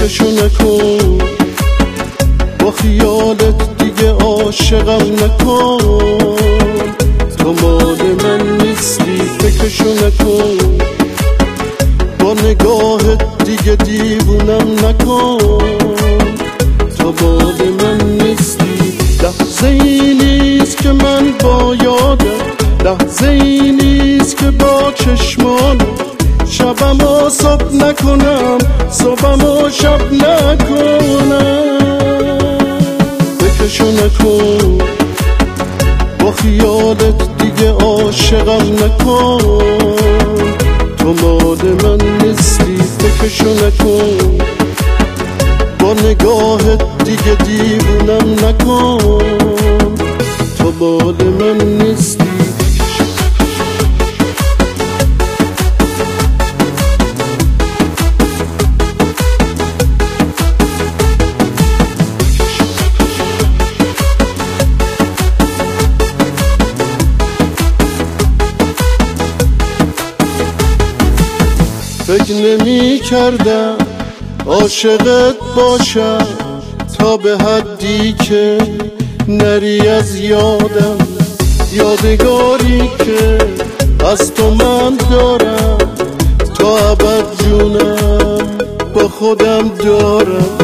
فکرشو نکن، با خیالت دیگه عاشقم نکن. تو مال من نیستی فکرشو نکن، با نگاهت دیگه دیوونم نکن. تو مال من نیستی. لحظه ای نیست که من با یادم، لحظه ای نیست که با چشمانم شبم و صبح نکنم، صبحم و شب نکنم. فکرشو نکن، با خیالت دیگه عاشقم نکن. تو مال من نیستی فکرشو نکن، با نگاهت دیگه دیوونم نکن. تو مال من نیستی. فکر نمی کردم عاشقت باشم تا به حدی که نری از یادم. یادگاری که از تو من دارم تا ابد جونم با خودم دارم.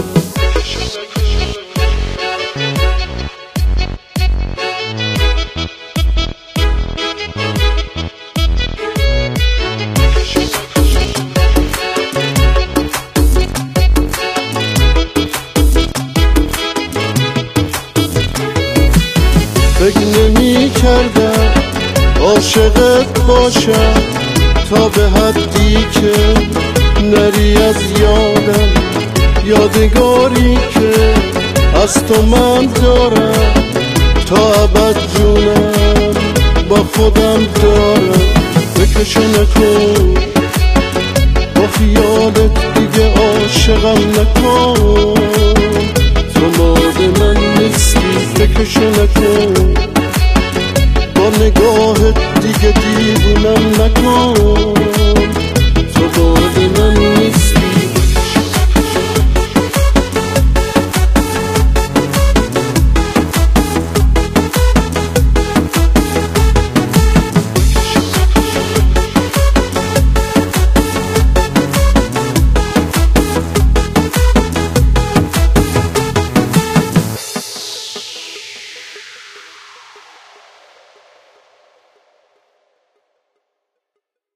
فکر نمی کردم عاشقت باشم تا به حدی که نری از یادم. یادگاری که از تو من دارم تا ابد جونم با خودم دارم. فکرشو نکن، با خیالت دیگه عاشقم نکن. تو مال من نیستی فکرشو نکن، با نگاهت دیگه دیوونم نکن.